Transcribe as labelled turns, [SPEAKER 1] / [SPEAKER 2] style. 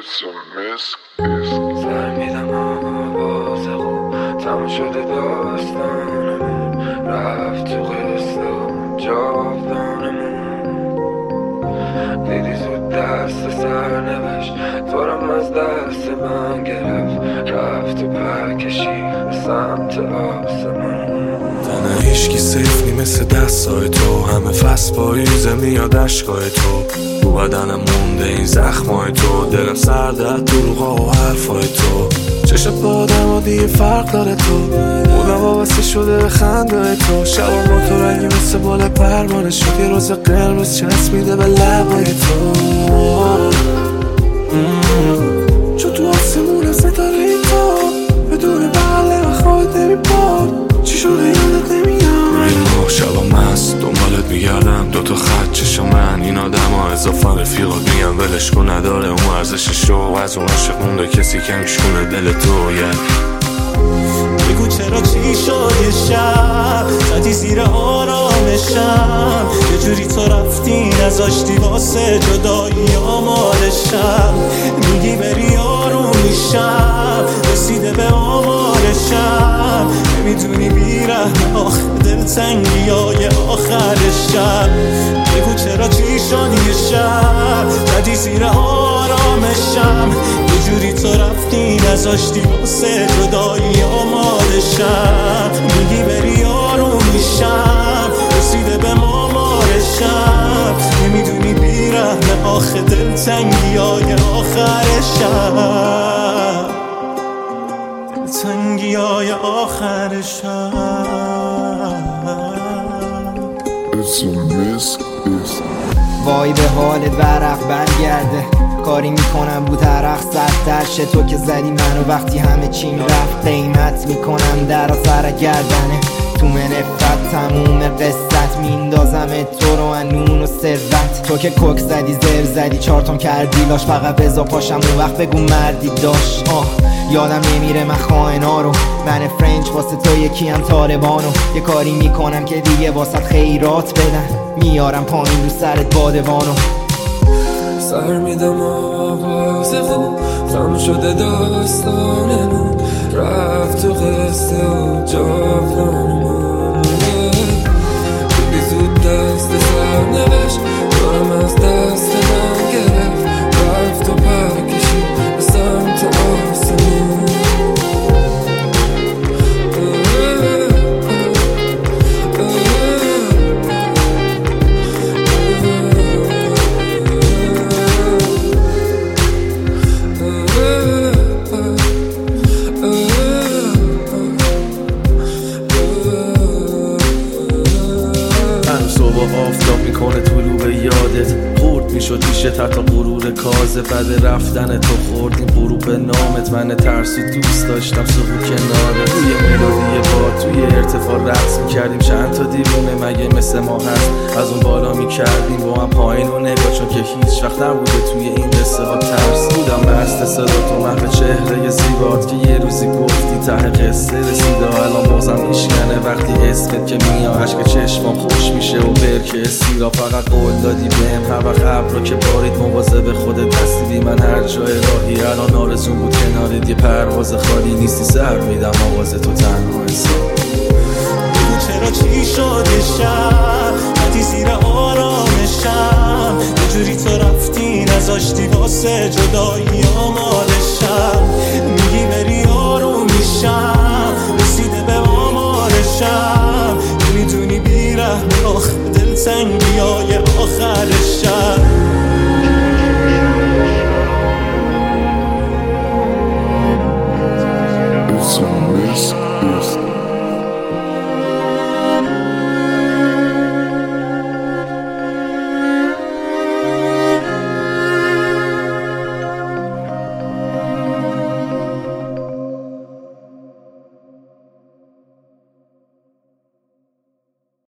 [SPEAKER 1] سر میدم آوازه خوب تموم شده داستانمون، رفت تو قصه و جاودانمون. دیدی زود دست سرنوشت دورم از دست من گرفت، رفت و پرکشی به سمت آسمون.
[SPEAKER 2] تنه هیشکی سیف نی مثل دستای تو، همه فصل پاییزه میاد اشکای تو. رو بدنم مونده این زخمای تو، دلم سرده دروغا و حرفای تو. چشت با آدم ها دیگه فرق داره تو، بودم وابسته شده به خنده تو. شبام با تو رنگی مثل بال پروانه شد، یه روز قرمز چسبیده به لبای تو. چون تو آسمون ستاره تو بدون بله و خواهد نمیباد، چی شده یادت نمیاد؟ روی ماه شبا مست دنبالت میگردم، دوتا خط چشم من این آدم ها اضافه رفیقات میگم ولش کن، نداره اون ارزش شو. از اون عاشق مونده کسی که میشکونه دل تو.
[SPEAKER 3] بگو چرا چی شد یه شب زدی زیر آرامشم، یه جوری تو رفتی نذاشتی واسه جدایی آمادشم. میگی بری آروم میشم، رسیده به آمارشم، نمیدونی بیرحم آخه دلتنگی های آخرشم. بگو چرا چی شد یه شب زدی زیر آرامشم، یه جوری تو رفتی نذاشتی واسه جدایی آمادشم. میگی بری آروم میشم، رسیده به مامارشم، نمیدونی بیرحم آخه دلتنگی های آخرشم، دلتنگی های آخرشم.
[SPEAKER 4] وای به حالت ورق برگرده، کاری میکنم بود عرق سرتر شه. تو که زدی منو وقتی همه چیم رفت، قیمت میکنم در سر گردنه. تو منفت تموم قصت میندازم تو رو انون و ثروت. تو که کوک زدی زر زدی چارتون کردی لاش، فقط بزا پاشم اون وقت بگو مردی داشت. یادم نمیره من خائنا رو، من فرنچ واسه تو یکیم طالبانو. یه کاری میکنم که دیگه واسه خیرات بدن، میارم پایین رو سرت بادبانو.
[SPEAKER 1] سر میدم آواز خوب تموم شده داستانمون، رفت تو قصه و جاودانمون. دیدی زود دست سرنوشت دورم از دست من گرفت، رفت و پرکشی به سمت آسمون.
[SPEAKER 2] آفتاب میکنه طلوع به یادت، خورد میشد میشه تا غرور کازه. بعد رفتن تو خوردیم غروب به نامت، من ترسو دوست داشتم سقوط کناره. توی ملودی باد توی ارتفاع رقص میکردیم، چند تا دیوونه مگه مثل ما هست از اون بالا میکردیم با هم پایین و نگاه، چون که هیچ وقت نبوده توی این قصه ها ترس. بودم مست صدا تو محو چهره زیبات که یه روزی گفتی ته قصه رسیده. الان بازم میشکنه وقتی اسمت که میاد، عشق چشمام خوش میشه و برکه سیرا. فقط قول دادی بهم هر وقت ابرو که بارید مواظب خودت هستی. من هر جای راهی الان آرزون بود کنارت، یه پرواز خالی نیستی. سر میدم آواز تو تنها حساب.
[SPEAKER 3] بگو چرا چی شد یه شب زدی زیر آرامشم، یه جوری تو رفتی نذاشتی واسه جدایی آمادشم. میگی بری آروم میشم، رسیده به آمارشم، نمیدونی بیرحم آخه دلتنگی های آخرشم.
[SPEAKER 1] It's a miss.